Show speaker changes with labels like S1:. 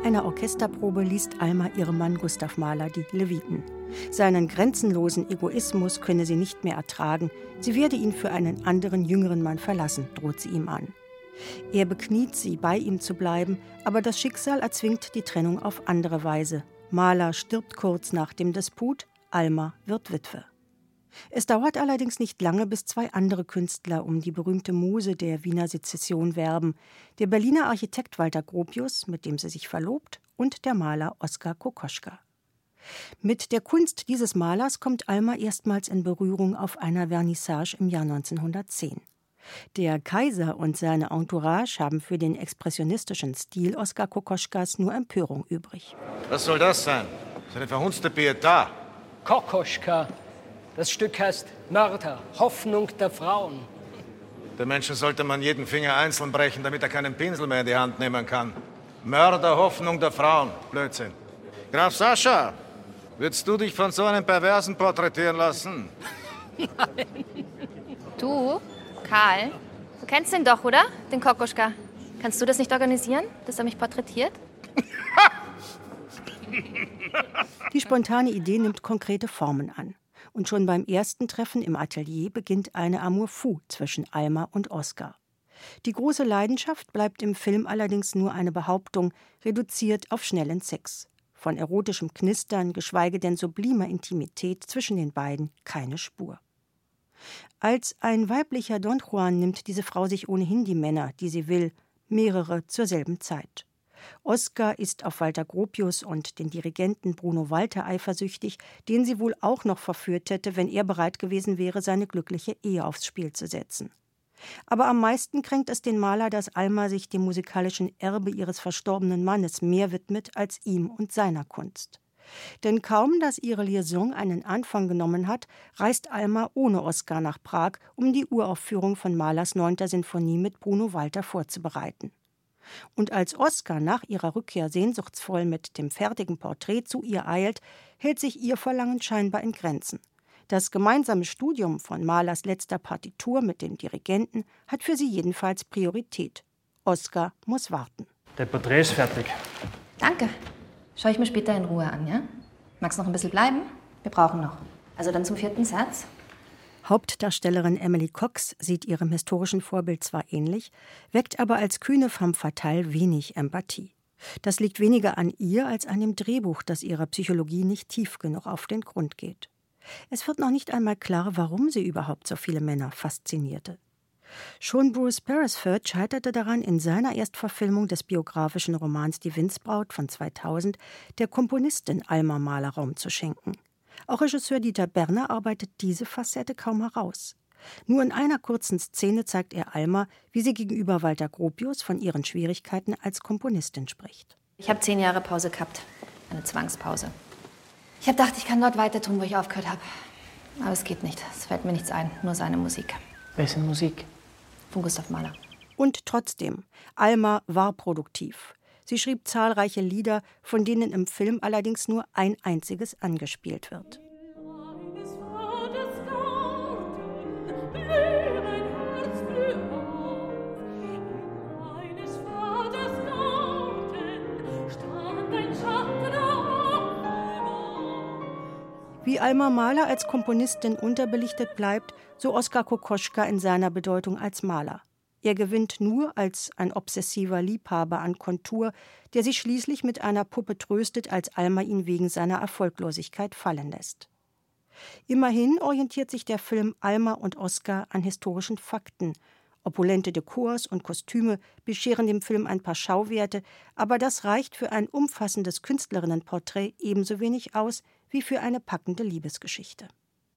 S1: einer Orchesterprobe liest Alma ihrem Mann Gustav Mahler die Leviten. Seinen grenzenlosen Egoismus könne sie nicht mehr ertragen. Sie werde ihn für einen anderen, jüngeren Mann verlassen, droht sie ihm an. Er bekniet sie, bei ihm zu bleiben, aber das Schicksal erzwingt die Trennung auf andere Weise. Mahler stirbt kurz nach dem Disput, Alma wird Witwe. Es dauert allerdings nicht lange, bis zwei andere Künstler um die berühmte Muse der Wiener Sezession werben: der Berliner Architekt Walter Gropius, mit dem sie sich verlobt, und der Maler Oskar Kokoschka. Mit der Kunst dieses Malers kommt Alma erstmals in Berührung auf einer Vernissage im Jahr 1910. Der Kaiser und seine Entourage haben für den expressionistischen Stil Oskar Kokoschkas nur Empörung übrig.
S2: Was soll das sein? Das ist eine verhunzte Pietà.
S3: Kokoschka. Das Stück heißt Mörder, Hoffnung der Frauen.
S2: Der Menschen sollte man jeden Finger einzeln brechen, damit er keinen Pinsel mehr in die Hand nehmen kann. Mörder, Hoffnung der Frauen. Blödsinn. Graf Sascha, würdest du dich von so einem Perversen porträtieren lassen?
S4: Nein. Du, Karl, du kennst den doch, oder? Den Kokoschka. Kannst du das nicht organisieren, dass er mich porträtiert?
S1: Die spontane Idee nimmt konkrete Formen an. Und schon beim ersten Treffen im Atelier beginnt eine Amour fou zwischen Alma und Oskar. Die große Leidenschaft bleibt im Film allerdings nur eine Behauptung, reduziert auf schnellen Sex. Von erotischem Knistern, geschweige denn sublimer Intimität zwischen den beiden keine Spur. Als ein weiblicher Don Juan nimmt diese Frau sich ohnehin die Männer, die sie will, mehrere zur selben Zeit. Oskar ist auf Walter Gropius und den Dirigenten Bruno Walter eifersüchtig, den sie wohl auch noch verführt hätte, wenn er bereit gewesen wäre, seine glückliche Ehe aufs Spiel zu setzen. Aber am meisten kränkt es den Maler, dass Alma sich dem musikalischen Erbe ihres verstorbenen Mannes mehr widmet als ihm und seiner Kunst. Denn kaum, dass ihre Liaison einen Anfang genommen hat, reist Alma ohne Oskar nach Prag, um die Uraufführung von Mahlers 9. Sinfonie mit Bruno Walter vorzubereiten. Und als Oskar nach ihrer Rückkehr sehnsuchtsvoll mit dem fertigen Porträt zu ihr eilt, hält sich ihr Verlangen scheinbar in Grenzen. Das gemeinsame Studium von Mahlers letzter Partitur mit dem Dirigenten hat für sie jedenfalls Priorität. Oskar muss warten.
S5: Der Porträt ist fertig.
S4: Danke. Schau ich mir später in Ruhe an, ja? Magst noch ein bisschen bleiben? Wir brauchen noch. Also dann zum 4. Satz.
S1: Hauptdarstellerin Emily Cox sieht ihrem historischen Vorbild zwar ähnlich, weckt aber als kühne femme fatale wenig Empathie. Das liegt weniger an ihr als an dem Drehbuch, das ihrer Psychologie nicht tief genug auf den Grund geht. Es wird noch nicht einmal klar, warum sie überhaupt so viele Männer faszinierte. Schon Bruce Beresford scheiterte daran, in seiner Erstverfilmung des biografischen Romans Die Windsbraut von 2000 der Komponistin Alma Mahler Raum zu schenken. Auch Regisseur Dieter Berner arbeitet diese Facette kaum heraus. Nur in einer kurzen Szene zeigt er Alma, wie sie gegenüber Walter Gropius von ihren Schwierigkeiten als Komponistin spricht.
S4: Ich habe 10 Jahre Pause gehabt. Eine Zwangspause. Ich habe gedacht, ich kann dort weiter tun, wo ich aufgehört habe. Aber es geht nicht. Es fällt mir nichts ein. Nur seine Musik.
S5: Wessen Musik?
S4: Von Gustav Mahler.
S1: Und trotzdem, Alma war produktiv. Sie schrieb zahlreiche Lieder, von denen im Film allerdings nur ein einziges angespielt wird. Wie Alma Mahler als Komponistin unterbelichtet bleibt, so Oskar Kokoschka in seiner Bedeutung als Maler. Er gewinnt nur als ein obsessiver Liebhaber an Kontur, der sich schließlich mit einer Puppe tröstet, als Alma ihn wegen seiner Erfolglosigkeit fallen lässt. Immerhin orientiert sich der Film Alma und Oskar an historischen Fakten. Opulente Dekors und Kostüme bescheren dem Film ein paar Schauwerte, aber das reicht für ein umfassendes Künstlerinnenporträt ebenso wenig aus wie für eine packende Liebesgeschichte.